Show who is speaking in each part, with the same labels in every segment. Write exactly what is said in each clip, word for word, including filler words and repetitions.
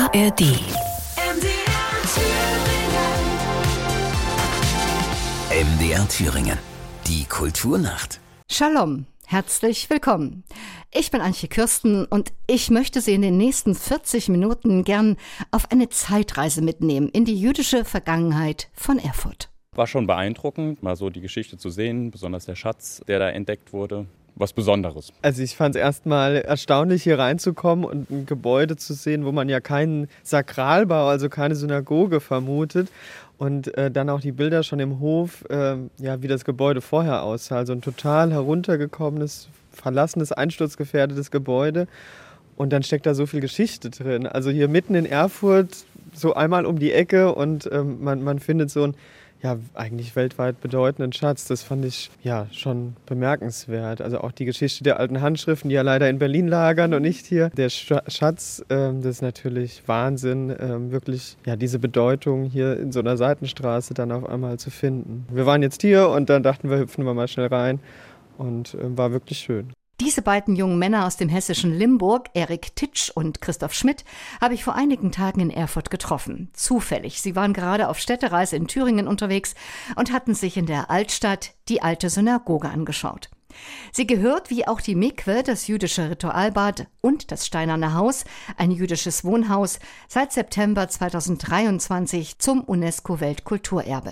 Speaker 1: A R D. M D R Thüringen. Die Kulturnacht.
Speaker 2: Shalom, herzlich willkommen. Ich bin Antje Kürsten und ich möchte Sie in den nächsten vierzig Minuten gern auf eine Zeitreise mitnehmen in die jüdische Vergangenheit von Erfurt.
Speaker 3: War schon beeindruckend, mal so die Geschichte zu sehen, besonders der Schatz, der da entdeckt wurde. Was Besonderes.
Speaker 4: Also ich fand es erstmal erstaunlich, hier reinzukommen und ein Gebäude zu sehen, wo man ja keinen Sakralbau, also keine Synagoge vermutet. Und äh, dann auch die Bilder schon im Hof, äh, ja, wie das Gebäude vorher aussah. Also ein total heruntergekommenes, verlassenes, einsturzgefährdetes Gebäude. Und dann steckt da so viel Geschichte drin. Also hier mitten in Erfurt, so einmal um die Ecke und ähm, man, man findet so ein ja, eigentlich weltweit bedeutenden Schatz. Das fand ich ja schon bemerkenswert. Also auch die Geschichte der alten Handschriften, die ja leider in Berlin lagern und nicht hier. Der Schatz, ähm, das ist natürlich Wahnsinn, ähm, wirklich ja diese Bedeutung hier in so einer Seitenstraße dann auf einmal zu finden. Wir waren jetzt hier und dann dachten wir, hüpfen wir mal schnell rein und äh, war wirklich schön.
Speaker 2: Diese beiden jungen Männer aus dem hessischen Limburg, Erik Titsch und Christoph Schmidt, habe ich vor einigen Tagen in Erfurt getroffen. Zufällig. Sie waren gerade auf Städtereise in Thüringen unterwegs und hatten sich in der Altstadt die alte Synagoge angeschaut. Sie gehört, wie auch die Mikwe, das jüdische Ritualbad und das Steinerne Haus, ein jüdisches Wohnhaus, seit September zweitausenddreiundzwanzig zum UNESCO-Weltkulturerbe.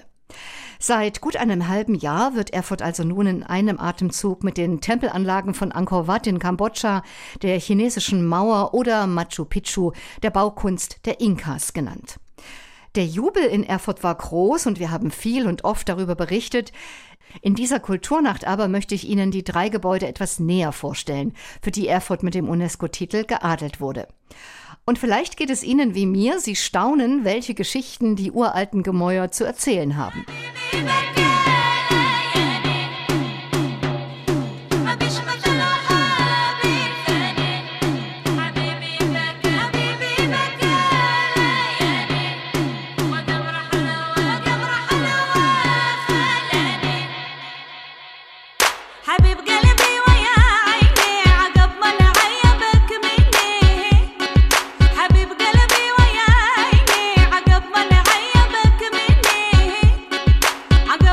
Speaker 2: Seit gut einem halben Jahr wird Erfurt also nun in einem Atemzug mit den Tempelanlagen von Angkor Wat in Kambodscha, der chinesischen Mauer oder Machu Picchu, der Baukunst der Inkas genannt. Der Jubel in Erfurt war groß und wir haben viel und oft darüber berichtet. In dieser Kulturnacht aber möchte ich Ihnen die drei Gebäude etwas näher vorstellen, für die Erfurt mit dem UNESCO-Titel geadelt wurde. Und vielleicht geht es Ihnen wie mir, Sie staunen, welche Geschichten die uralten Gemäuer zu erzählen haben.
Speaker 5: عقب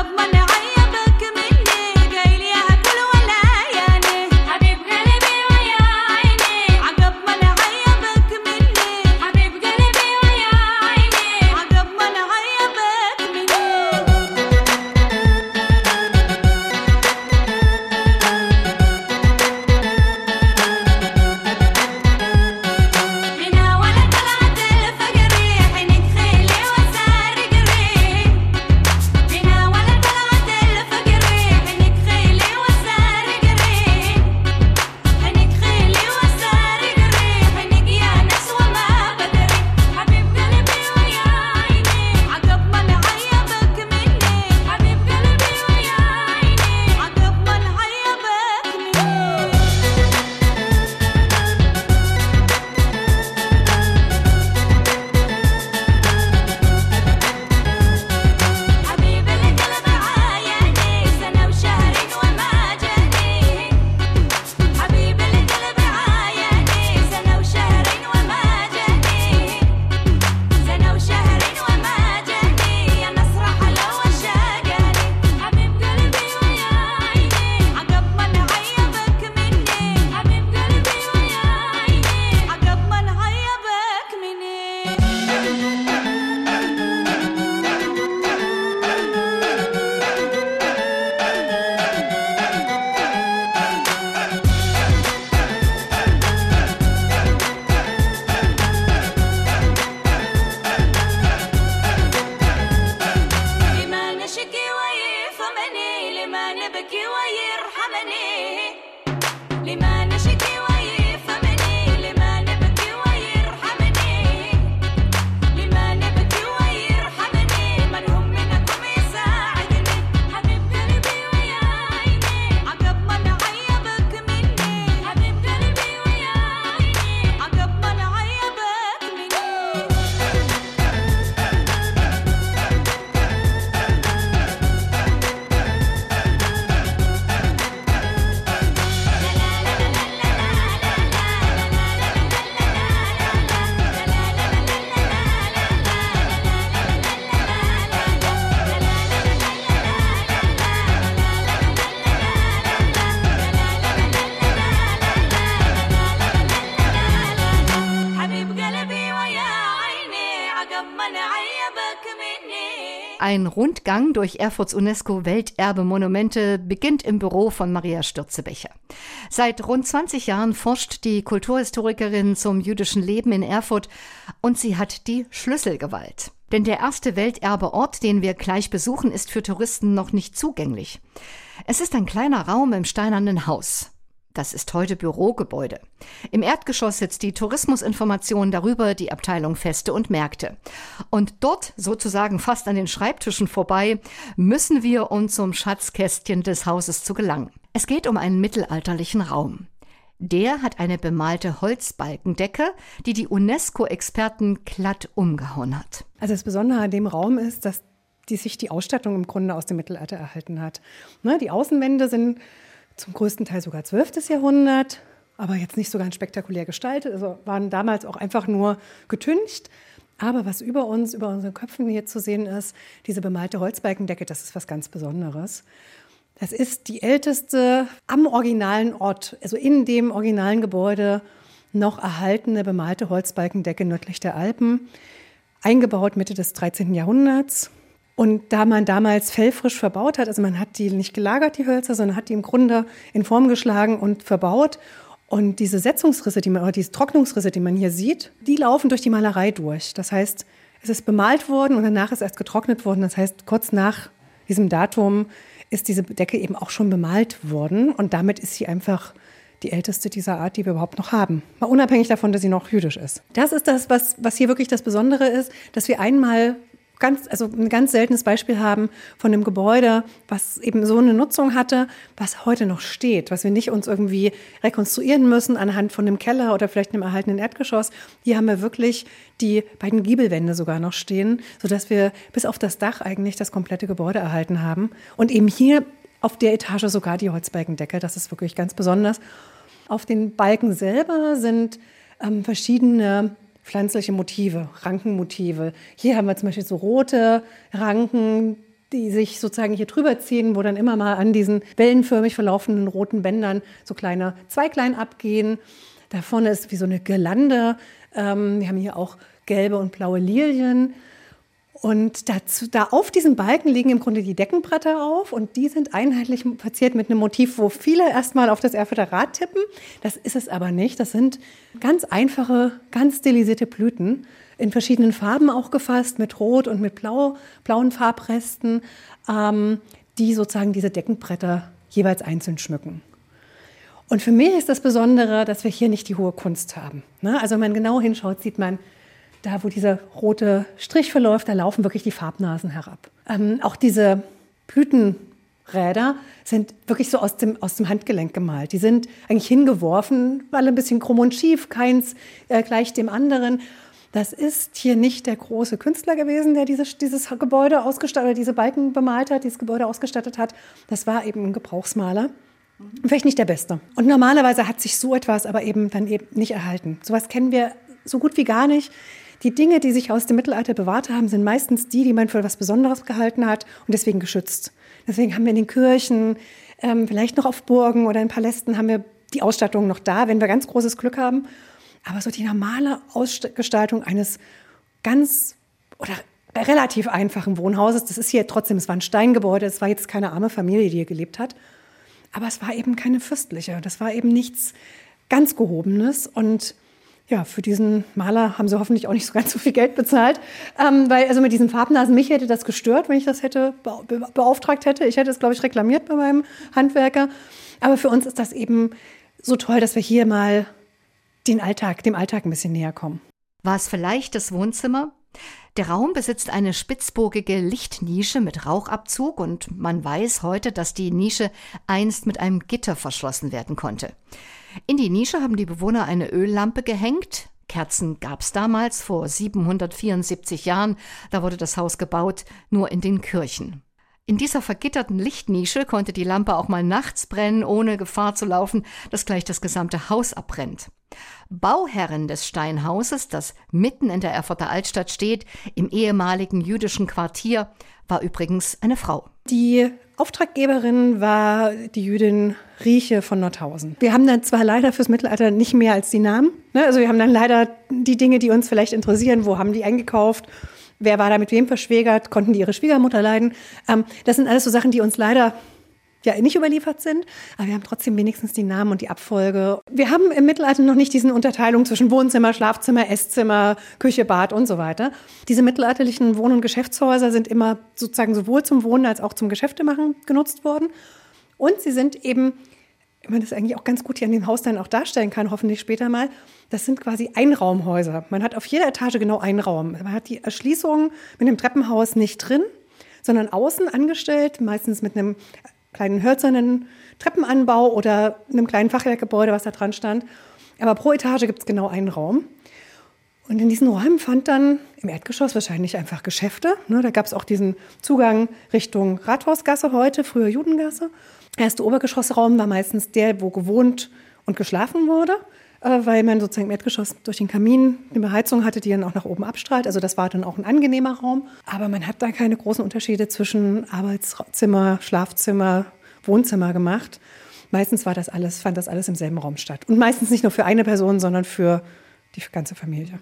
Speaker 2: Ein Rundgang durch Erfurts UNESCO-Welterbe-Monumente beginnt im Büro von Maria Stürzebecher. Seit rund zwanzig Jahren forscht die Kulturhistorikerin zum jüdischen Leben in Erfurt und sie hat die Schlüsselgewalt. Denn der erste Welterbeort, den wir gleich besuchen, ist für Touristen noch nicht zugänglich. Es ist ein kleiner Raum im steinernen Haus. Das ist heute Bürogebäude. Im Erdgeschoss sitzt die Tourismusinformation, darüber die Abteilung Feste und Märkte. Und dort, sozusagen fast an den Schreibtischen vorbei, müssen wir, um zum Schatzkästchen des Hauses zu gelangen. Es geht um einen mittelalterlichen Raum. Der hat eine bemalte Holzbalkendecke, die die UNESCO-Experten glatt umgehauen hat.
Speaker 5: Also das Besondere an dem Raum ist, dass die sich die Ausstattung im Grunde aus dem Mittelalter erhalten hat. Ne, die Außenwände sind zum größten Teil sogar zwölftes Jahrhundert, aber jetzt nicht so ganz spektakulär gestaltet. Also waren damals auch einfach nur getüncht. Aber was über uns, über unseren Köpfen hier zu sehen ist, diese bemalte Holzbalkendecke, das ist was ganz Besonderes. Das ist die älteste am originalen Ort, also in dem originalen Gebäude noch erhaltene bemalte Holzbalkendecke nördlich der Alpen, eingebaut Mitte des dreizehnten Jahrhunderts. Und da man damals fellfrisch verbaut hat, also man hat die nicht gelagert, die Hölzer, sondern hat die im Grunde in Form geschlagen und verbaut. Und diese Setzungsrisse, die man, oder diese Trocknungsrisse, die man hier sieht, die laufen durch die Malerei durch. Das heißt, es ist bemalt worden und danach ist erst getrocknet worden. Das heißt, kurz nach diesem Datum ist diese Decke eben auch schon bemalt worden. Und damit ist sie einfach die älteste dieser Art, die wir überhaupt noch haben. Mal unabhängig davon, dass sie noch jüdisch ist. Das ist das, was, was hier wirklich das Besondere ist, dass wir einmal Ganz, also ein ganz seltenes Beispiel haben von einem Gebäude, was eben so eine Nutzung hatte, was heute noch steht, was wir nicht uns irgendwie rekonstruieren müssen anhand von einem Keller oder vielleicht einem erhaltenen Erdgeschoss. Hier haben wir wirklich die beiden Giebelwände sogar noch stehen, sodass wir bis auf das Dach eigentlich das komplette Gebäude erhalten haben. Und eben hier auf der Etage sogar die Holzbalkendecke, das ist wirklich ganz besonders. Auf den Balken selber sind ähm, verschiedene pflanzliche Motive, Rankenmotive. Hier haben wir zum Beispiel so rote Ranken, die sich sozusagen hier drüber ziehen, wo dann immer mal an diesen wellenförmig verlaufenden roten Bändern so kleine Zweiglein abgehen. Da vorne ist wie so eine Girlande. Ähm, wir haben hier auch gelbe und blaue Lilien. Und dazu, da auf diesem Balken liegen im Grunde die Deckenbretter auf und die sind einheitlich verziert mit einem Motiv, wo viele erstmal auf das Erfurter Rad tippen. Das ist es aber nicht. Das sind ganz einfache, ganz stilisierte Blüten, in verschiedenen Farben auch gefasst, mit Rot und mit Blau, blauen Farbresten, ähm, die sozusagen diese Deckenbretter jeweils einzeln schmücken. Und für mich ist das Besondere, dass wir hier nicht die hohe Kunst haben. Ne? Also wenn man genau hinschaut, sieht man, da, wo dieser rote Strich verläuft, da laufen wirklich die Farbnasen herab. Ähm, auch diese Blütenräder sind wirklich so aus dem, aus dem Handgelenk gemalt. Die sind eigentlich hingeworfen, alle ein bisschen krumm und schief, keins äh, gleich dem anderen. Das ist hier nicht der große Künstler gewesen, der dieses, dieses Gebäude ausgestattet, oder diese Balken bemalt hat, dieses Gebäude ausgestattet hat. Das war eben ein Gebrauchsmaler. Vielleicht nicht der Beste. Und normalerweise hat sich so etwas aber eben dann eben nicht erhalten. Sowas kennen wir so gut wie gar nicht. Die Dinge, die sich aus dem Mittelalter bewahrt haben, sind meistens die, die man für etwas Besonderes gehalten hat und deswegen geschützt. Deswegen haben wir in den Kirchen, ähm, vielleicht noch auf Burgen oder in Palästen haben wir die Ausstattung noch da, wenn wir ganz großes Glück haben. Aber so die normale Ausgestaltung eines ganz oder relativ einfachen Wohnhauses, das ist hier trotzdem, es war ein Steingebäude, es war jetzt keine arme Familie, die hier gelebt hat. Aber es war eben keine fürstliche, das war eben nichts ganz Gehobenes und ja, für diesen Maler haben sie hoffentlich auch nicht so ganz so viel Geld bezahlt, ähm, weil also mit diesen Farbnasen, mich hätte das gestört, wenn ich das hätte be- beauftragt hätte. Ich hätte es, glaube ich, reklamiert bei meinem Handwerker. Aber für uns ist das eben so toll, dass wir hier mal den Alltag, dem Alltag ein bisschen näher kommen.
Speaker 2: War es vielleicht das Wohnzimmer? Der Raum besitzt eine spitzbogige Lichtnische mit Rauchabzug und man weiß heute, dass die Nische einst mit einem Gitter verschlossen werden konnte. In die Nische haben die Bewohner eine Öllampe gehängt. Kerzen gab es damals, vor siebenhundertvierundsiebzig Jahren. Da wurde das Haus gebaut, nur in den Kirchen. In dieser vergitterten Lichtnische konnte die Lampe auch mal nachts brennen, ohne Gefahr zu laufen, dass gleich das gesamte Haus abbrennt. Bauherrin des Steinhauses, das mitten in der Erfurter Altstadt steht, im ehemaligen jüdischen Quartier, war übrigens eine Frau.
Speaker 5: Die Auftraggeberin war die Jüdin Rieche von Nordhausen. Wir haben dann zwar leider fürs Mittelalter nicht mehr als die Namen. Ne? Also wir haben dann leider die Dinge, die uns vielleicht interessieren. Wo haben die eingekauft? wer war da mit wem verschwägert, konnten die ihre Schwiegermutter leiden. Ähm, das sind alles so Sachen, die uns leider ja nicht überliefert sind, aber wir haben trotzdem wenigstens die Namen und die Abfolge. Wir haben im Mittelalter noch nicht diese Unterteilung zwischen Wohnzimmer, Schlafzimmer, Esszimmer, Küche, Bad und so weiter. Diese mittelalterlichen Wohn- und Geschäftshäuser sind immer sozusagen sowohl zum Wohnen als auch zum Geschäftemachen genutzt worden. Und sie sind eben, wenn man das eigentlich auch ganz gut hier an dem Haus dann auch darstellen kann, hoffentlich später mal, das sind quasi Einraumhäuser. Man hat auf jeder Etage genau einen Raum. Man hat die Erschließung mit dem Treppenhaus nicht drin, sondern außen angestellt, meistens mit einem kleinen hölzernen Treppenanbau oder einem kleinen Fachwerkgebäude, was da dran stand. Aber pro Etage gibt es genau einen Raum. Und in diesen Räumen fand dann im Erdgeschoss wahrscheinlich einfach Geschäfte. Ne, da gab es auch diesen Zugang Richtung Rathausgasse heute, früher Judengasse. Der erste Obergeschossraum war meistens der, wo gewohnt und geschlafen wurde, äh, weil man sozusagen im Erdgeschoss durch den Kamin eine Beheizung hatte, die dann auch nach oben abstrahlt. Also das war dann auch ein angenehmer Raum. Aber man hat da keine großen Unterschiede zwischen Arbeitszimmer, Schlafzimmer, Wohnzimmer gemacht. Meistens war das alles, fand das alles im selben Raum statt. Und meistens nicht nur für eine Person, sondern für die ganze Familie.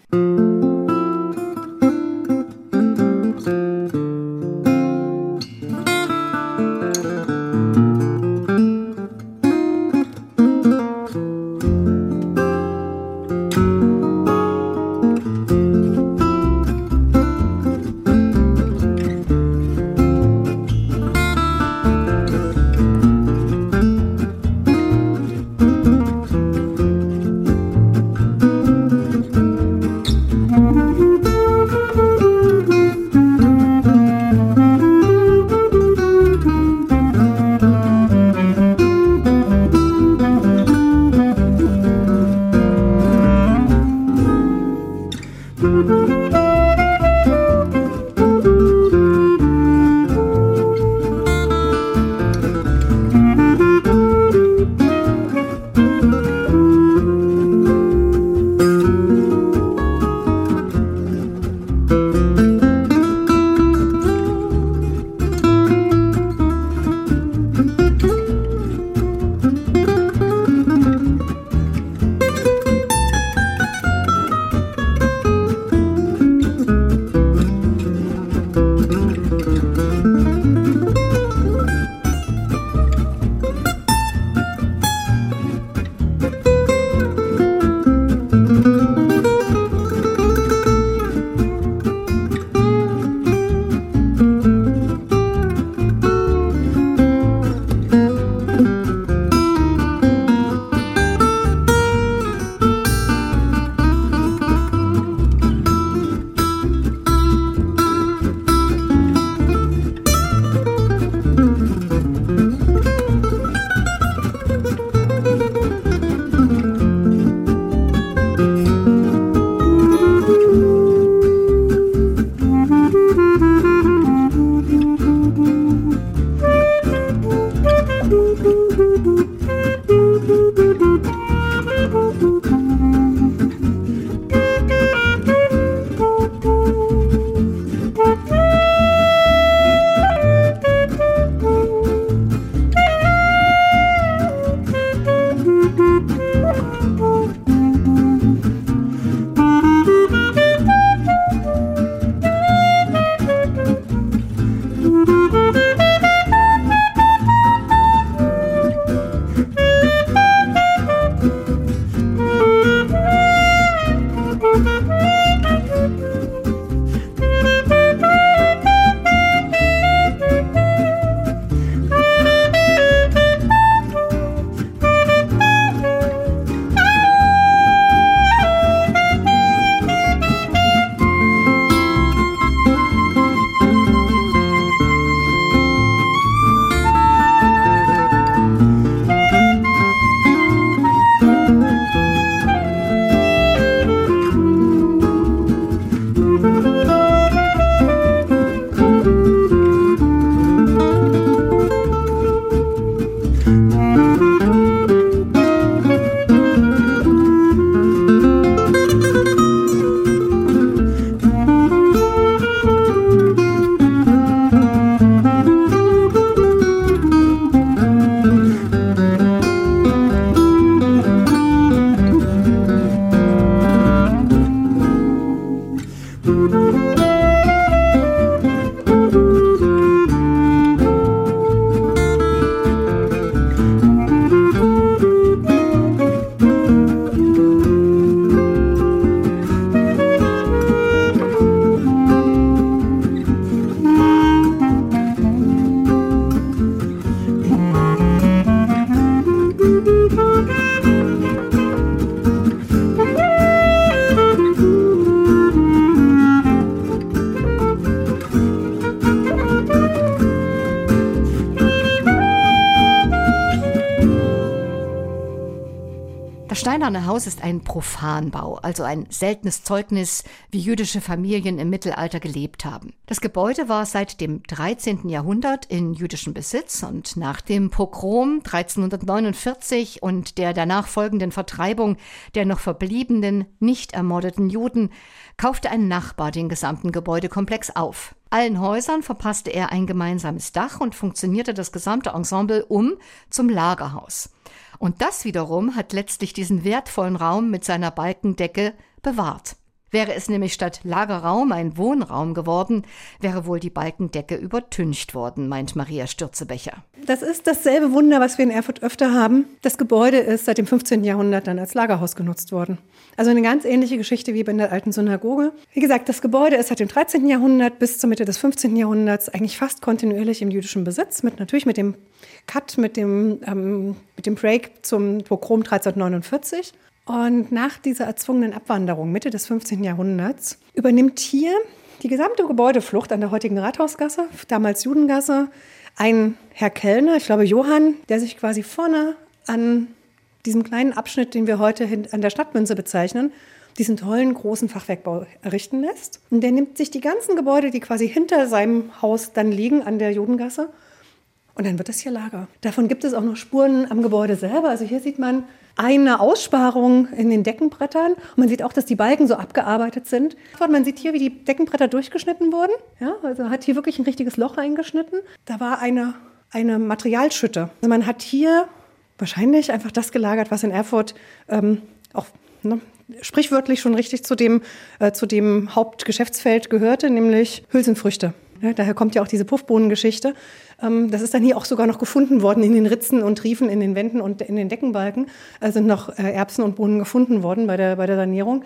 Speaker 2: Steinerne Haus ist ein Profanbau, also ein seltenes Zeugnis, wie jüdische Familien im Mittelalter gelebt haben. Das Gebäude war seit dem dreizehnten Jahrhundert in jüdischem Besitz und nach dem Pogrom dreizehnhundertneunundvierzig und der danach folgenden Vertreibung der noch verbliebenen, nicht ermordeten Juden kaufte ein Nachbar den gesamten Gebäudekomplex auf. Allen Häusern verpasste er ein gemeinsames Dach und funktionierte das gesamte Ensemble um zum Lagerhaus. Und das wiederum hat letztlich diesen wertvollen Raum mit seiner Balkendecke bewahrt. Wäre es nämlich statt Lagerraum ein Wohnraum geworden, wäre wohl die Balkendecke übertüncht worden, meint Maria Stürzebecher.
Speaker 5: Das ist dasselbe Wunder, was wir in Erfurt öfter haben. Das Gebäude ist seit dem fünfzehnten Jahrhundert dann als Lagerhaus genutzt worden. Also eine ganz ähnliche Geschichte wie bei der alten Synagoge. Wie gesagt, das Gebäude ist seit dem dreizehnten Jahrhundert bis zur Mitte des fünfzehnten Jahrhunderts eigentlich fast kontinuierlich im jüdischen Besitz, mit natürlich mit dem Cut, mit dem, ähm, mit dem Break zum Pogrom dreizehnhundertneunundvierzig. Und nach dieser erzwungenen Abwanderung Mitte des fünfzehnten Jahrhunderts übernimmt hier die gesamte Gebäudeflucht an der heutigen Rathausgasse, damals Judengasse, ein Herr Kellner, ich glaube Johann, der sich quasi vorne an diesem kleinen Abschnitt, den wir heute an der Stadtmünze bezeichnen, diesen tollen großen Fachwerkbau errichten lässt. Und der nimmt sich die ganzen Gebäude, die quasi hinter seinem Haus dann liegen an der Judengasse, und dann wird das hier Lager. Davon gibt es auch noch Spuren am Gebäude selber. Also hier sieht man eine Aussparung in den Deckenbrettern. Und man sieht auch, dass die Balken so abgearbeitet sind. Und man sieht hier, wie die Deckenbretter durchgeschnitten wurden. Ja, also hat hier wirklich ein richtiges Loch eingeschnitten. Da war eine, eine Materialschütte. Also man hat hier wahrscheinlich einfach das gelagert, was in Erfurt ähm, auch ne, sprichwörtlich schon richtig zu dem, äh, zu dem Hauptgeschäftsfeld gehörte, nämlich Hülsenfrüchte. Ja, daher kommt ja auch diese Puffbohnengeschichte. Ähm, das ist dann hier auch sogar noch gefunden worden in den Ritzen und Triefen in den Wänden und in den Deckenbalken. Also sind noch äh, Erbsen und Bohnen gefunden worden bei der, bei der Sanierung.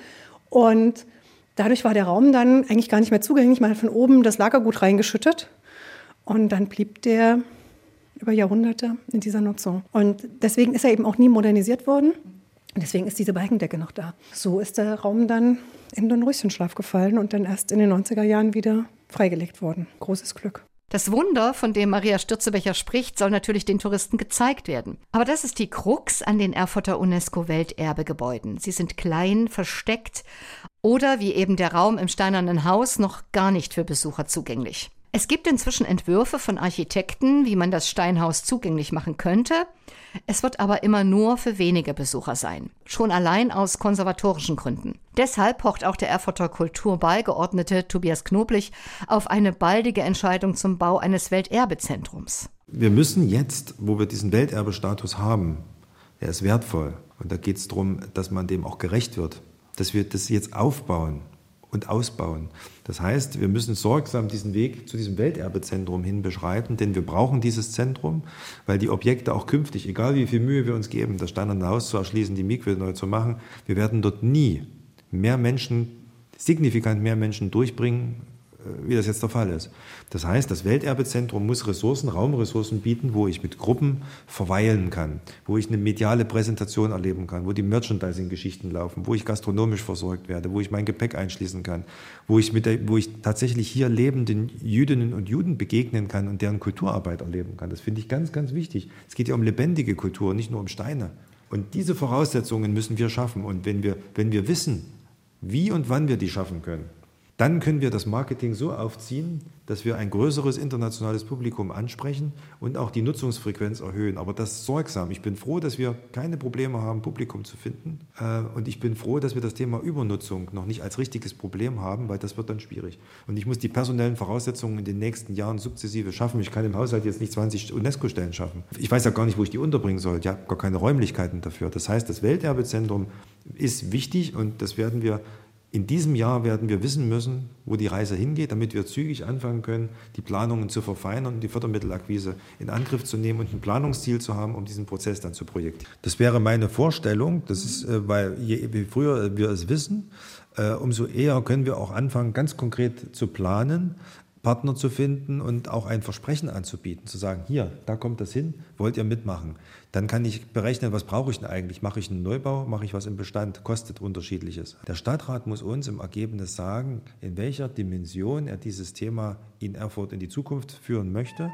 Speaker 5: Und dadurch war der Raum dann eigentlich gar nicht mehr zugänglich. Man hat von oben das Lagergut reingeschüttet und dann blieb der über Jahrhunderte in dieser Nutzung. Und deswegen ist er eben auch nie modernisiert worden. Und deswegen ist diese Balkendecke noch da. So ist der Raum dann in den Röschenschlaf gefallen und dann erst in den neunziger Jahren wieder freigelegt worden. Großes Glück.
Speaker 2: Das Wunder, von dem Maria Stürzebecher spricht, soll natürlich den Touristen gezeigt werden. Aber das ist die Krux an den Erfurter UNESCO-Welterbegebäuden. Sie sind klein, versteckt oder, wie eben der Raum im Steinernen Haus, noch gar nicht für Besucher zugänglich. Es gibt inzwischen Entwürfe von Architekten, wie man das Steinhaus zugänglich machen könnte. Es wird aber immer nur für wenige Besucher sein. Schon allein aus konservatorischen Gründen. Deshalb pocht auch der Erfurter Kulturbeigeordnete Tobias Knoblich auf eine baldige Entscheidung zum Bau eines Welterbezentrums.
Speaker 6: Wir müssen jetzt, wo wir diesen Welterbestatus haben, der ist wertvoll. Und da geht es darum, dass man dem auch gerecht wird. Dass wir das jetzt aufbauen und ausbauen. Das heißt, wir müssen sorgsam diesen Weg zu diesem Welterbezentrum hin beschreiten, denn wir brauchen dieses Zentrum, weil die Objekte auch künftig, egal wie viel Mühe wir uns geben, das Steinerne Haus zu erschließen, die Mikwe neu zu machen, wir werden dort nie mehr Menschen, signifikant mehr Menschen durchbringen, wie das jetzt der Fall ist. Das heißt, das Welterbezentrum muss Ressourcen, Raumressourcen bieten, wo ich mit Gruppen verweilen kann, wo ich eine mediale Präsentation erleben kann, wo die Merchandising-Geschichten laufen, wo ich gastronomisch versorgt werde, wo ich mein Gepäck einschließen kann, wo ich, mit der, wo ich tatsächlich hier lebenden Jüdinnen und Juden begegnen kann und deren Kulturarbeit erleben kann. Das finde ich ganz, ganz wichtig. Es geht ja um lebendige Kultur, nicht nur um Steine. Und diese Voraussetzungen müssen wir schaffen. Und wenn wir, wenn wir wissen, wie und wann wir die schaffen können, dann können wir das Marketing so aufziehen, dass wir ein größeres internationales Publikum ansprechen und auch die Nutzungsfrequenz erhöhen. Aber das sorgsam. Ich bin froh, dass wir keine Probleme haben, Publikum zu finden. Und ich bin froh, dass wir das Thema Übernutzung noch nicht als richtiges Problem haben, weil das wird dann schwierig. Und ich muss die personellen Voraussetzungen in den nächsten Jahren sukzessive schaffen. Ich kann im Haushalt jetzt nicht zwanzig UNESCO-Stellen schaffen. Ich weiß ja gar nicht, wo ich die unterbringen soll. Ich habe gar keine Räumlichkeiten dafür. Das heißt, das Welterbezentrum ist wichtig und das werden wir in diesem Jahr werden wir wissen müssen, wo die Reise hingeht, damit wir zügig anfangen können, die Planungen zu verfeinern und die Fördermittelakquise in Angriff zu nehmen und ein Planungsziel zu haben, um diesen Prozess dann zu projektieren. Das wäre meine Vorstellung. Das ist, weil je früher wir es wissen, umso eher können wir auch anfangen, ganz konkret zu planen, Partner zu finden und auch ein Versprechen anzubieten, zu sagen, hier, da kommt das hin, wollt ihr mitmachen? Dann kann ich berechnen, was brauche ich denn eigentlich? Mache ich einen Neubau, mache ich was im Bestand? Kostet Unterschiedliches. Der Stadtrat muss uns im Ergebnis sagen, in welcher Dimension er dieses Thema in Erfurt in die Zukunft führen möchte.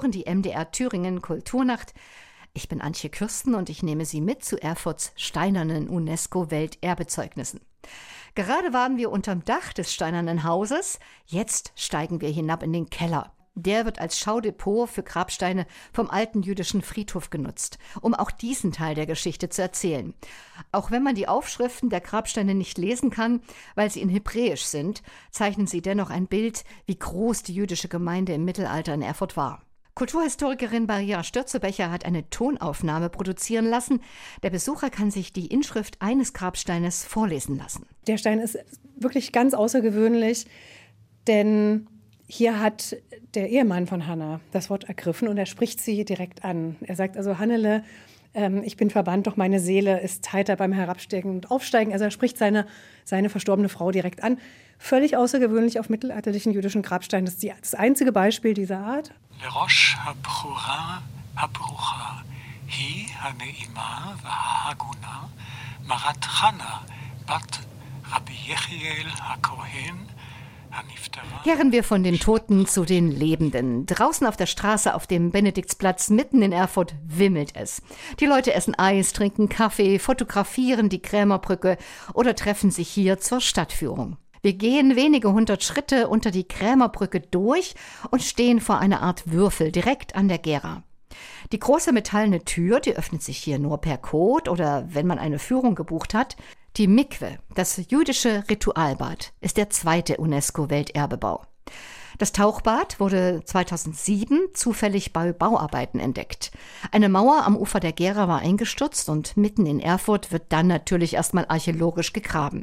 Speaker 2: hören die M D R Thüringen Kulturnacht. Ich bin Antje Kürsten und ich nehme Sie mit zu Erfurts steinernen UNESCO-Welterbezeugnissen. Gerade waren wir unterm Dach des Steinernen Hauses, jetzt steigen wir hinab in den Keller. Der wird als Schaudepot für Grabsteine vom alten jüdischen Friedhof genutzt, um auch diesen Teil der Geschichte zu erzählen. Auch wenn man die Aufschriften der Grabsteine nicht lesen kann, weil sie in Hebräisch sind, zeichnen sie dennoch ein Bild, wie groß die jüdische Gemeinde im Mittelalter in Erfurt war. Kulturhistorikerin Maria Stürzebecher hat eine Tonaufnahme produzieren lassen. Der Besucher kann sich die Inschrift eines Grabsteines vorlesen lassen.
Speaker 5: Der Stein ist wirklich ganz außergewöhnlich, denn hier hat der Ehemann von Hannah das Wort ergriffen und er spricht sie direkt an. Er sagt also, Hannele, ähm, ich bin verbannt, doch meine Seele ist heiter beim Herabsteigen und Aufsteigen. Also er spricht seine, seine verstorbene Frau direkt an. Völlig außergewöhnlich auf mittelalterlichen jüdischen Grabsteinen. Das ist die, das einzige Beispiel dieser Art.
Speaker 7: לראש הבכורה הברוכה היא הנעימה וההגונה מרת חנה בת רבי יחיאל הכהן.
Speaker 2: Kehren wir von den Toten zu den Lebenden. Draußen auf der Straße auf dem Benediktsplatz mitten in Erfurt wimmelt es. Die Leute essen Eis, trinken Kaffee, fotografieren die Krämerbrücke oder treffen sich hier zur Stadtführung. Wir gehen wenige hundert Schritte unter die Krämerbrücke durch und stehen vor einer Art Würfel direkt an der Gera. Die große metallene Tür, die öffnet sich hier nur per Code oder wenn man eine Führung gebucht hat. Die Mikwe, das jüdische Ritualbad, ist der zweite UNESCO-Welterbebau. Das Tauchbad wurde zweitausendsieben zufällig bei Bauarbeiten entdeckt. Eine Mauer am Ufer der Gera war eingestürzt und mitten in Erfurt wird dann natürlich erstmal archäologisch gegraben.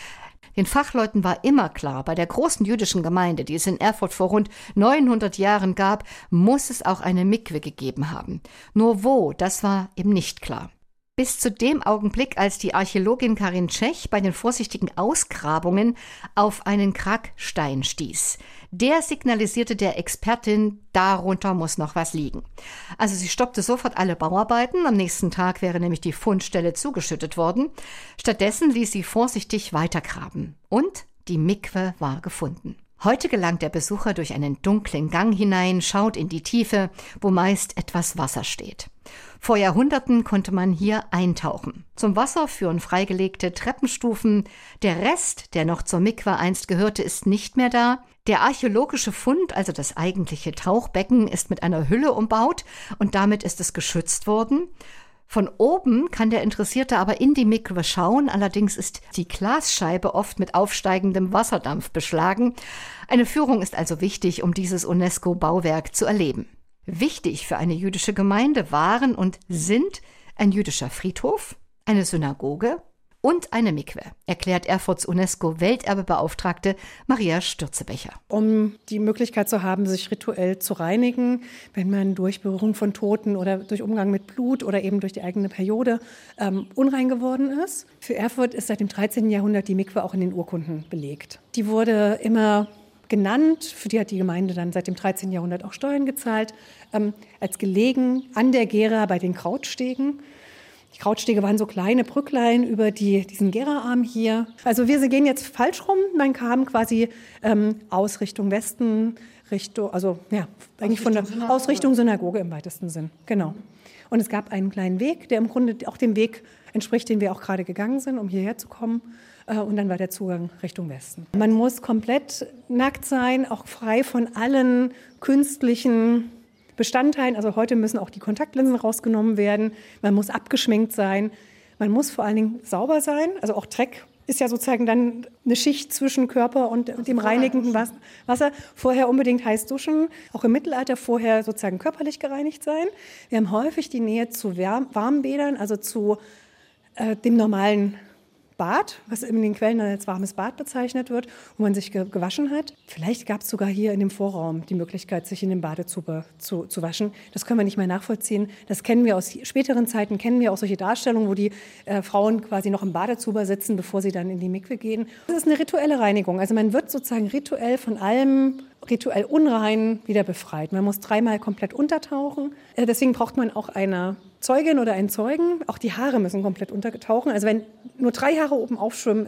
Speaker 2: Den Fachleuten war immer klar, bei der großen jüdischen Gemeinde, die es in Erfurt vor rund neunhundert Jahren gab, muss es auch eine Mikwe gegeben haben. Nur wo, das war eben nicht klar. Bis zu dem Augenblick, als die Archäologin Karin Tschech bei den vorsichtigen Ausgrabungen auf einen Kragstein stieß. Der signalisierte der Expertin, darunter muss noch was liegen. Also sie stoppte sofort alle Bauarbeiten, am nächsten Tag wäre nämlich die Fundstelle zugeschüttet worden. Stattdessen ließ sie vorsichtig weitergraben und die Mikwe war gefunden. Heute gelangt der Besucher durch einen dunklen Gang hinein, schaut in die Tiefe, wo meist etwas Wasser steht. Vor Jahrhunderten konnte man hier eintauchen. Zum Wasser führen freigelegte Treppenstufen. Der Rest, der noch zur Mikwe einst gehörte, ist nicht mehr da. Der archäologische Fund, also das eigentliche Tauchbecken, ist mit einer Hülle umbaut und damit ist es geschützt worden. Von oben kann der Interessierte aber in die Mikwe schauen, allerdings ist die Glasscheibe oft mit aufsteigendem Wasserdampf beschlagen. Eine Führung ist also wichtig, um dieses UNESCO-Bauwerk zu erleben. Wichtig für eine jüdische Gemeinde waren und sind ein jüdischer Friedhof, eine Synagoge und eine Mikwe, erklärt Erfurts UNESCO-Welterbebeauftragte Maria Stürzebecher.
Speaker 5: Um die Möglichkeit zu haben, sich rituell zu reinigen, wenn man durch Berührung von Toten oder durch Umgang mit Blut oder eben durch die eigene Periode ähm, unrein geworden ist. Für Erfurt ist seit dem dreizehnten Jahrhundert die Mikwe auch in den Urkunden belegt. Die wurde immer genannt, für die hat die Gemeinde dann seit dem dreizehnten Jahrhundert auch Steuern gezahlt, ähm, als gelegen an der Gera bei den Krautstegen. Die Krautstege waren so kleine Brücklein über die, diesen Gera-Arm hier. Also wir gehen jetzt falsch rum, man kam quasi ähm, aus Richtung Westen, Richtung, also ja, eigentlich von der Synagoge. Aus Richtung Synagoge im weitesten Sinn, genau. Und es gab einen kleinen Weg, der im Grunde auch dem Weg entspricht, den wir auch gerade gegangen sind, um hierher zu kommen. Und dann war der Zugang Richtung Westen. Man muss komplett nackt sein, auch frei von allen künstlichen Bestandteilen. Also heute müssen auch die Kontaktlinsen rausgenommen werden. Man muss abgeschminkt sein. Man muss vor allen Dingen sauber sein. Also auch Dreck ist ja sozusagen dann eine Schicht zwischen Körper und dem reinigenden Wasser. Vorher unbedingt heiß duschen, auch im Mittelalter vorher sozusagen körperlich gereinigt sein. Wir haben häufig die Nähe zu Warmbädern, also zu äh, dem normalen Bad, was in den Quellen dann als warmes Bad bezeichnet wird, wo man sich ge- gewaschen hat. Vielleicht gab es sogar hier in dem Vorraum die Möglichkeit, sich in dem Badezuber zu, zu waschen. Das können wir nicht mehr nachvollziehen. Das kennen wir aus späteren Zeiten, kennen wir auch solche Darstellungen, wo die äh, Frauen quasi noch im Badezuber sitzen, bevor sie dann in die Mikwe gehen. Das ist eine rituelle Reinigung. Also man wird sozusagen rituell von allem rituell unrein wieder befreit. Man muss dreimal komplett untertauchen. Äh, deswegen braucht man auch eine Zeugin oder einen Zeugen. Auch die Haare müssen komplett untergetauchen. Also wenn nur drei Haare oben aufschwimmen, ist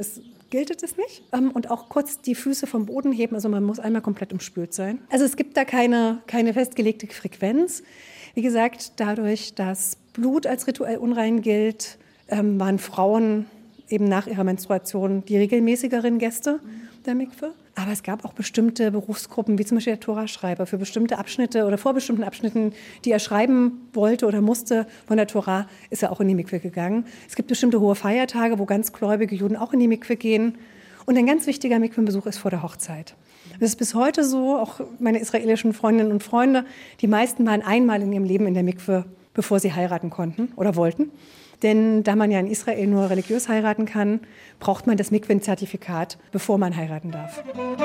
Speaker 5: gilt es nicht. Und auch kurz die Füße vom Boden heben, also man muss einmal komplett umspült sein. Also es gibt da keine, keine festgelegte Frequenz. Wie gesagt, dadurch, dass Blut als rituell unrein gilt, ähm, waren Frauen eben nach ihrer Menstruation die regelmäßigeren Gäste der Mikwe. Aber es gab auch bestimmte Berufsgruppen, wie zum Beispiel der Toraschreiber, für bestimmte Abschnitte oder vor bestimmten Abschnitten, die er schreiben wollte oder musste von der Tora, ist er auch in die Mikwe gegangen. Es gibt bestimmte hohe Feiertage, wo ganz gläubige Juden auch in die Mikwe gehen. Und ein ganz wichtiger Mikwenbesuch ist vor der Hochzeit. Das ist bis heute so, auch meine israelischen Freundinnen und Freunde, die meisten waren einmal in ihrem Leben in der Mikwe, bevor sie heiraten konnten oder wollten. Denn da man ja in Israel nur religiös heiraten kann, braucht man das Mikwen-Zertifikat, bevor man heiraten darf.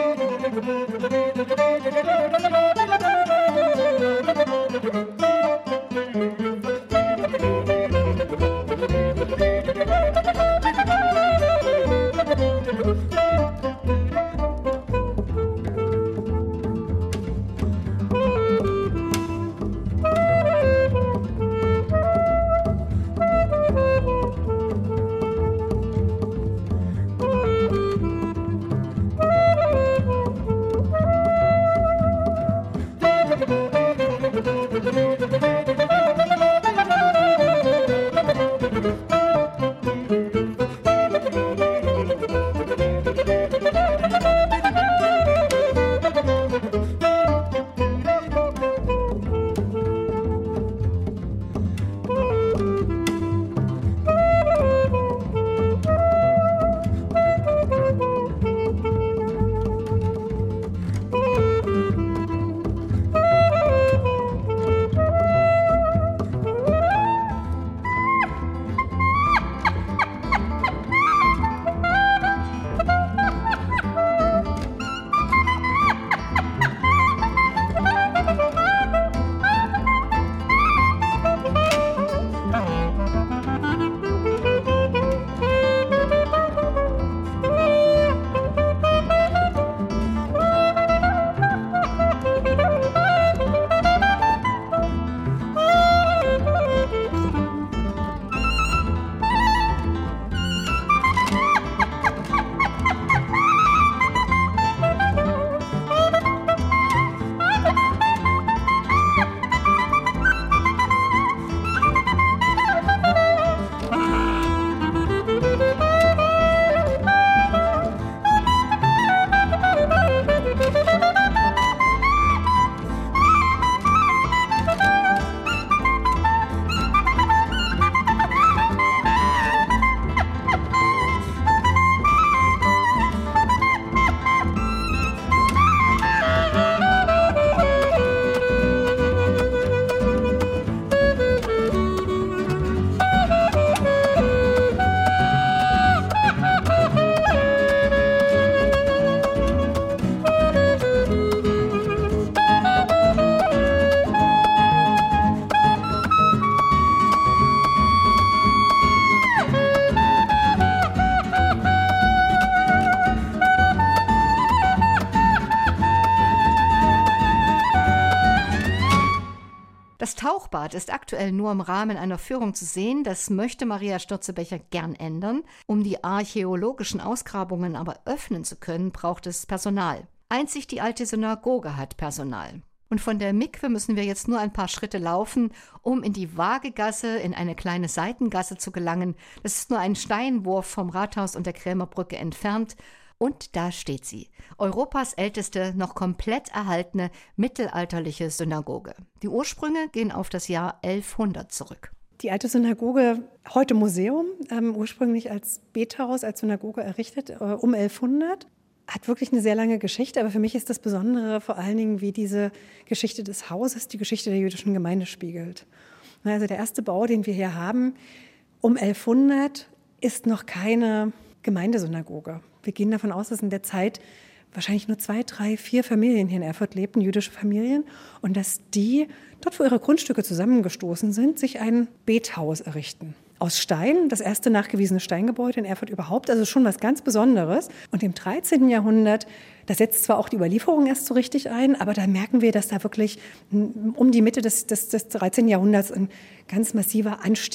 Speaker 2: Das Tauchbad ist aktuell nur im Rahmen einer Führung zu sehen. Das möchte Maria Stürzebecher gern ändern. Um die archäologischen Ausgrabungen aber öffnen zu können, braucht es Personal. Einzig die alte Synagoge hat Personal. Und von der Mikwe müssen wir jetzt nur ein paar Schritte laufen, um in die Waagegasse, in eine kleine Seitengasse zu gelangen. Das ist nur ein Steinwurf vom Rathaus und der Krämerbrücke entfernt. Und da steht sie, Europas älteste, noch komplett erhaltene mittelalterliche Synagoge. Die Ursprünge gehen auf das Jahr elfhundert zurück.
Speaker 5: Die alte Synagoge, heute Museum, ähm, ursprünglich als Bethaus, als Synagoge errichtet, äh, um elfhundert. Hat wirklich eine sehr lange Geschichte, aber für mich ist das Besondere vor allen Dingen, wie diese Geschichte des Hauses die Geschichte der jüdischen Gemeinde spiegelt. Also der erste Bau, den wir hier haben, um elfhundert, ist noch keine Gemeindesynagoge. Wir gehen davon aus, dass in der Zeit wahrscheinlich nur zwei, drei, vier Familien hier in Erfurt lebten, jüdische Familien, und dass die, dort wo ihre Grundstücke zusammengestoßen sind, sich ein Bethaus errichten. Aus Stein, das erste nachgewiesene Steingebäude in Erfurt überhaupt, also schon was ganz Besonderes. Und im dreizehnten Jahrhundert, da setzt zwar auch die Überlieferung erst so richtig ein, aber da merken wir, dass da wirklich um die Mitte des, des, des dreizehnten Jahrhunderts ein ganz massiver Anstieg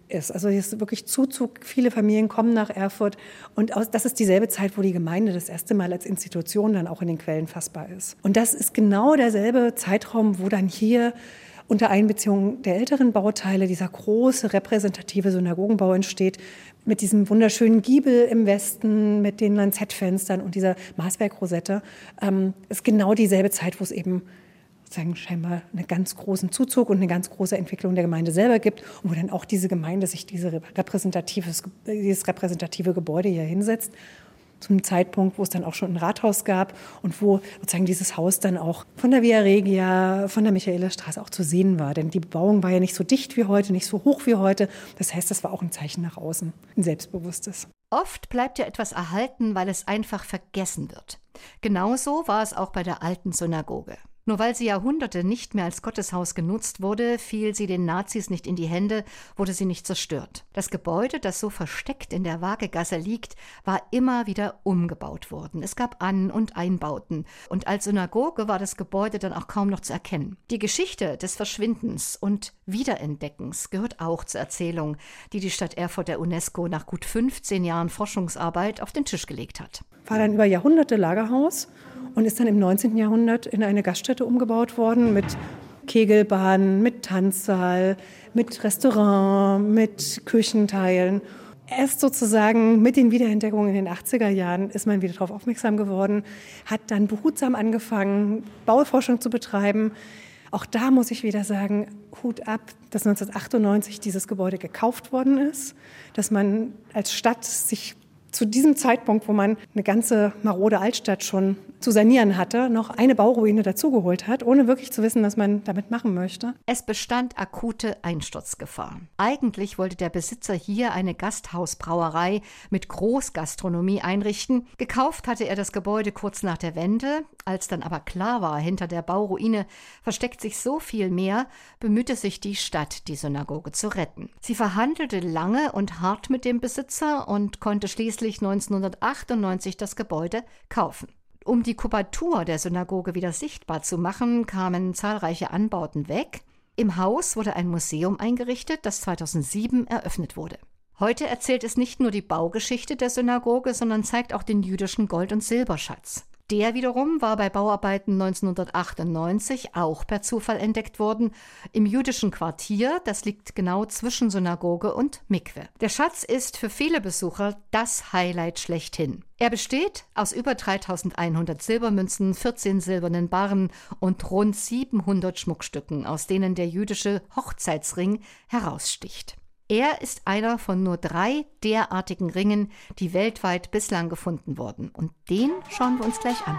Speaker 5: ist. Also hier ist wirklich Zuzug, viele Familien kommen nach Erfurt und das ist dieselbe Zeit, wo die Gemeinde das erste Mal als Institution dann auch in den Quellen fassbar ist. Und das ist genau derselbe Zeitraum, wo dann hier unter Einbeziehung der älteren Bauteile dieser große repräsentative Synagogenbau entsteht, mit diesem wunderschönen Giebel im Westen, mit den Lanzettfenstern und dieser Maßwerkrosette. Ähm, ist genau dieselbe Zeit, wo es eben sozusagen scheinbar einen ganz großen Zuzug und eine ganz große Entwicklung der Gemeinde selber gibt und wo dann auch diese Gemeinde sich diese repräsentatives, dieses repräsentative Gebäude hier hinsetzt. Zu einem Zeitpunkt, wo es dann auch schon ein Rathaus gab und wo sozusagen dieses Haus dann auch von der Via Regia, von der Michaelerstraße auch zu sehen war. Denn die Bebauung war ja nicht so dicht wie heute, nicht so hoch wie heute. Das heißt, das war auch ein Zeichen nach außen, ein selbstbewusstes.
Speaker 2: Oft bleibt ja etwas erhalten, weil es einfach vergessen wird. Genauso war es auch bei der alten Synagoge. Nur weil sie Jahrhunderte nicht mehr als Gotteshaus genutzt wurde, fiel sie den Nazis nicht in die Hände, wurde sie nicht zerstört. Das Gebäude, das so versteckt in der Waagegasse liegt, war immer wieder umgebaut worden. Es gab An- und Einbauten. Und als Synagoge war das Gebäude dann auch kaum noch zu erkennen. Die Geschichte des Verschwindens und Wiederentdeckens gehört auch zur Erzählung, die die Stadt Erfurt der UNESCO nach gut fünfzehn Jahren Forschungsarbeit auf den Tisch gelegt hat.
Speaker 5: War dann über Jahrhunderte Lagerhaus und ist dann im neunzehnten Jahrhundert in eine Gaststätte umgebaut worden mit Kegelbahn, mit Tanzsaal, mit Restaurant, mit Küchenteilen. Erst sozusagen mit den Wiederentdeckungen in den achtziger Jahren ist man wieder darauf aufmerksam geworden, hat dann behutsam angefangen, Bauforschung zu betreiben. Auch da muss ich wieder sagen, Hut ab, dass neunzehnhundertachtundneunzig dieses Gebäude gekauft worden ist, dass man als Stadt sich zu diesem Zeitpunkt, wo man eine ganze marode Altstadt schon zu sanieren hatte, noch eine Bauruine dazugeholt hat, ohne wirklich zu wissen, was man damit machen möchte.
Speaker 2: Es bestand akute Einsturzgefahr. Eigentlich wollte der Besitzer hier eine Gasthausbrauerei mit Großgastronomie einrichten. Gekauft hatte er das Gebäude kurz nach der Wende. Als dann aber klar war, hinter der Bauruine versteckt sich so viel mehr, bemühte sich die Stadt, die Synagoge zu retten. Sie verhandelte lange und hart mit dem Besitzer und konnte schließlich neunzehnhundertachtundneunzig das Gebäude kaufen. Um die Kubatur der Synagoge wieder sichtbar zu machen, kamen zahlreiche Anbauten weg. Im Haus wurde ein Museum eingerichtet, das zweitausendsieben eröffnet wurde. Heute erzählt es nicht nur die Baugeschichte der Synagoge, sondern zeigt auch den jüdischen Gold- und Silberschatz. Der wiederum war bei Bauarbeiten neunzehnhundertachtundneunzig auch per Zufall entdeckt worden, im jüdischen Quartier, das liegt genau zwischen Synagoge und Mikwe. Der Schatz ist für viele Besucher das Highlight schlechthin. Er besteht aus über dreitausendeinhundert Silbermünzen, vierzehn silbernen Barren und rund siebenhundert Schmuckstücken, aus denen der jüdische Hochzeitsring heraussticht. Er ist einer von nur drei derartigen Ringen, die weltweit bislang gefunden wurden. Und den schauen wir uns gleich an.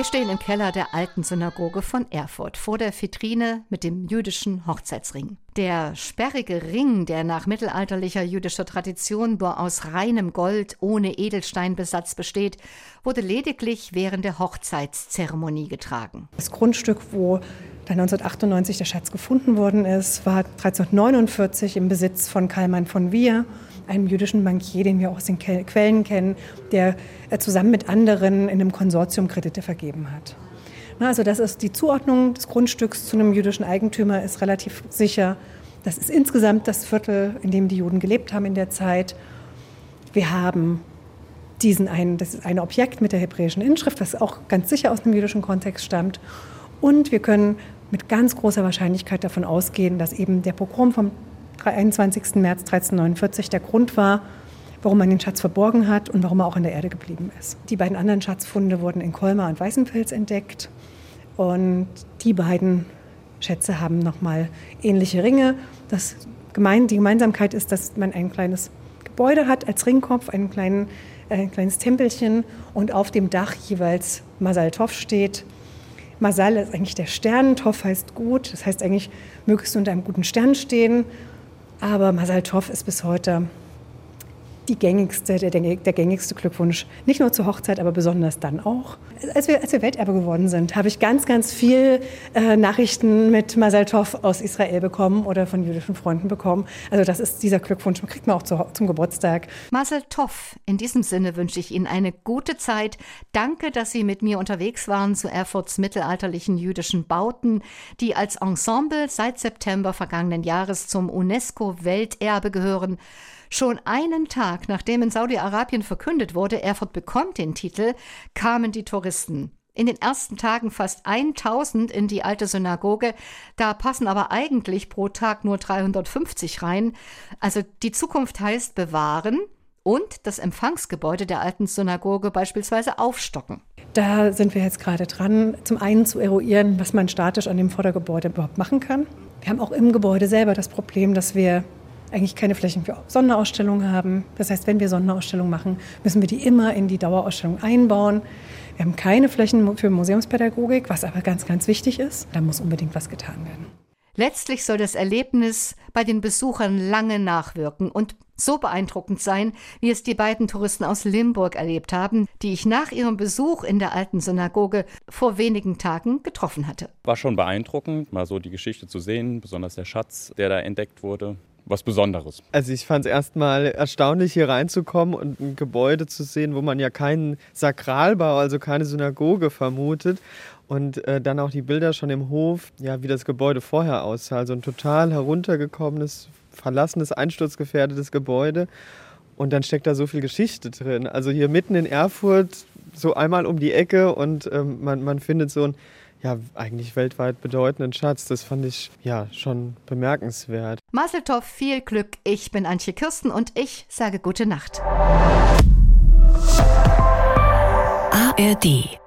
Speaker 2: stehen im Keller der alten Synagoge von Erfurt vor der Vitrine mit dem jüdischen Hochzeitsring. Der sperrige Ring, der nach mittelalterlicher jüdischer Tradition nur aus reinem Gold ohne Edelsteinbesatz besteht, wurde lediglich während der Hochzeitszeremonie getragen.
Speaker 5: Das Grundstück, wo dann neunzehnhundertachtundneunzig der Schatz gefunden worden ist, war dreizehnhundertneunundvierzig im Besitz von Kallmann von Wier, einem jüdischen Bankier, den wir auch aus den Quellen kennen, der zusammen mit anderen in einem Konsortium Kredite vergeben hat. Also das ist die Zuordnung des Grundstücks zu einem jüdischen Eigentümer ist relativ sicher. Das ist insgesamt das Viertel, in dem die Juden gelebt haben in der Zeit. Wir haben diesen einen, das ist ein Objekt mit der hebräischen Inschrift, was auch ganz sicher aus einem jüdischen Kontext stammt. Und wir können mit ganz großer Wahrscheinlichkeit davon ausgehen, dass eben der Pogrom vom einundzwanzigsten März dreizehnhundertneunundvierzig der Grund war, warum man den Schatz verborgen hat und warum er auch in der Erde geblieben ist. Die beiden anderen Schatzfunde wurden in Colmar und Weißenfels entdeckt. Und die beiden Schätze haben nochmal ähnliche Ringe. Das gemein, die Gemeinsamkeit ist, dass man ein kleines Gebäude hat als Ringkopf, einen kleinen, äh, ein kleines Tempelchen und auf dem Dach jeweils Masal Tov steht. Masal ist eigentlich der Stern, Tov heißt gut, das heißt eigentlich, mögest du unter einem guten Stern stehen. Aber Masal Tov ist bis heute die gängigste, der, der gängigste Glückwunsch, nicht nur zur Hochzeit, aber besonders dann auch. Als wir, als wir Welterbe geworden sind, habe ich ganz, ganz viel äh, Nachrichten mit Masal Tov aus Israel bekommen oder von jüdischen Freunden bekommen. Also das ist dieser Glückwunsch, man kriegt man auch zu, zum Geburtstag.
Speaker 2: Masal Tov, in diesem Sinne wünsche ich Ihnen eine gute Zeit. Danke, dass Sie mit mir unterwegs waren zu Erfurts mittelalterlichen jüdischen Bauten, die als Ensemble seit September vergangenen Jahres zum UNESCO-Welterbe gehören. Schon einen Tag, nachdem in Saudi-Arabien verkündet wurde, Erfurt bekommt den Titel, kamen die Touristen. In den ersten Tagen fast tausend in die alte Synagoge. Da passen aber eigentlich pro Tag nur dreihundertfünfzig rein. Also die Zukunft heißt bewahren und das Empfangsgebäude der alten Synagoge beispielsweise aufstocken.
Speaker 5: Da sind wir jetzt gerade dran, zum einen zu eruieren, was man statisch an dem Vordergebäude überhaupt machen kann. Wir haben auch im Gebäude selber das Problem, dass wir eigentlich keine Flächen für Sonderausstellungen haben. Das heißt, wenn wir Sonderausstellungen machen, müssen wir die immer in die Dauerausstellung einbauen. Wir haben keine Flächen für Museumspädagogik, was aber ganz, ganz wichtig ist. Da muss unbedingt was getan werden.
Speaker 2: Letztlich soll das Erlebnis bei den Besuchern lange nachwirken und so beeindruckend sein, wie es die beiden Touristen aus Limburg erlebt haben, die ich nach ihrem Besuch in der alten Synagoge vor wenigen Tagen getroffen hatte.
Speaker 3: War schon beeindruckend, mal so die Geschichte zu sehen, besonders der Schatz, der da entdeckt wurde. Was Besonderes.
Speaker 4: Also ich fand es erstmal erstaunlich, hier reinzukommen und ein Gebäude zu sehen, wo man ja keinen Sakralbau, also keine Synagoge vermutet. Und äh, dann auch die Bilder schon im Hof, ja, wie das Gebäude vorher aussah. Also ein total heruntergekommenes, verlassenes, einsturzgefährdetes Gebäude. Und dann steckt da so viel Geschichte drin. Also hier mitten in Erfurt, so einmal um die Ecke und ähm, man, man findet so ein ja, eigentlich weltweit bedeutenden Schatz. Das fand ich ja schon bemerkenswert.
Speaker 2: Masal Tov, viel Glück. Ich bin Antje Kirsten und ich sage gute Nacht.
Speaker 1: A R D